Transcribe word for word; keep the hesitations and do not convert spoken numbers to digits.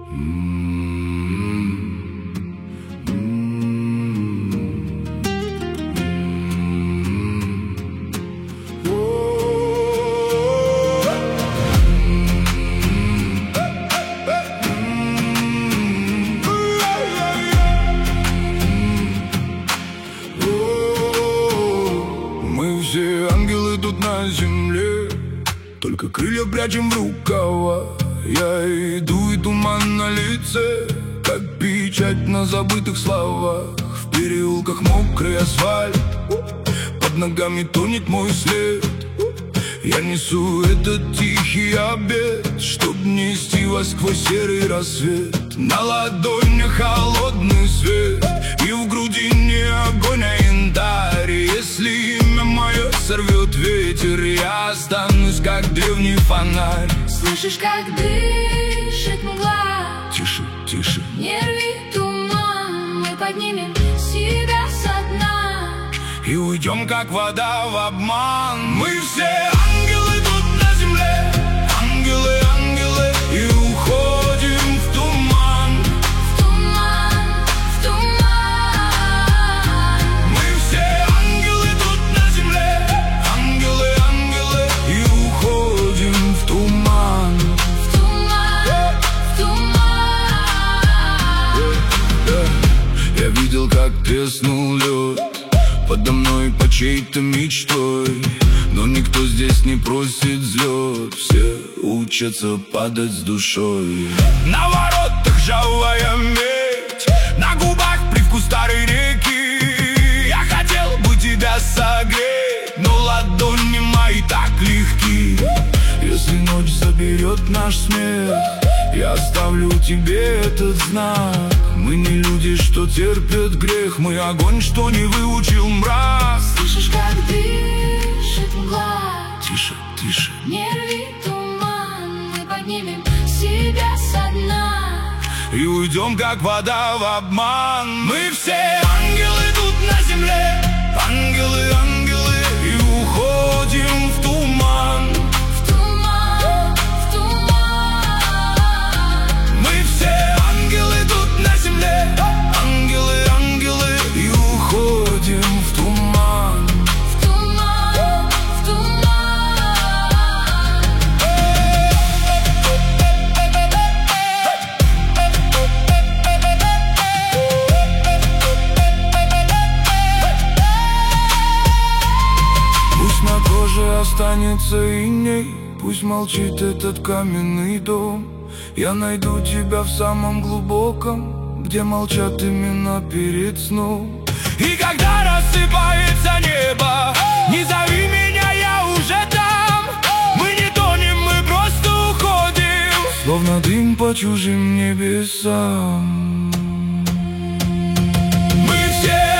Мы все ангелы тут на земле, только крылья прячем в рукава. Я иду, и туман на лице, как печать на забытых словах. В переулках мокрый асфальт, под ногами тонет мой след. Я несу этот тихий обет, чтоб нести вас сквозь серый рассвет. На ладонях холодный свет, и в груди не огонь, а янтарь. Если имя мое сорвет ветер, я останусь, как древний фонарь. Слышишь, как дышит мгла? Тише, тише. Не рви туман, мы поднимем себя со дна И уйдем, как вода в обман. Мы все ангелы тут на земле, ангелы, ангелы, и уходим в туман. В туман, в туман. Мы все ангелы тут на земле, ангелы, ангелы, и уходим в туман. В туман, в туман. Я видел, как треснул лед подо мной по чьей-то мечтой, но никто здесь не просит взлет. Все учатся падать с душой. На воротах ржавая медь, на губах привкус старой реки. Я хотел бы тебя согреть, но ладони мои так легки. Если ночь заберет наш смех, я оставлю тебе этот знак. Мы не люди, что терпят грех, мы огонь, что не выучил мрак. Слышишь, как дышит мгла? Тише, тише. Не рви туман, мы поднимем себя со дна И уйдем, как вода в обман. Мы все ангелы тут на земле, ангелы, ангелы, и уходим в туман. В туман, в туман. Мы все ангелы тут на земле, ангелы, ангелы, и уходим в туман. В туман, в туман. Пусть на коже останется иней, пусть молчит этот каменный дом. Я найду тебя в самом глубоком, где молчат имена перед сном. И когда рассыпается небо, не зови меня, я уже там. Мы не тонем, мы просто уходим, словно дым по чужим небесам. Мы все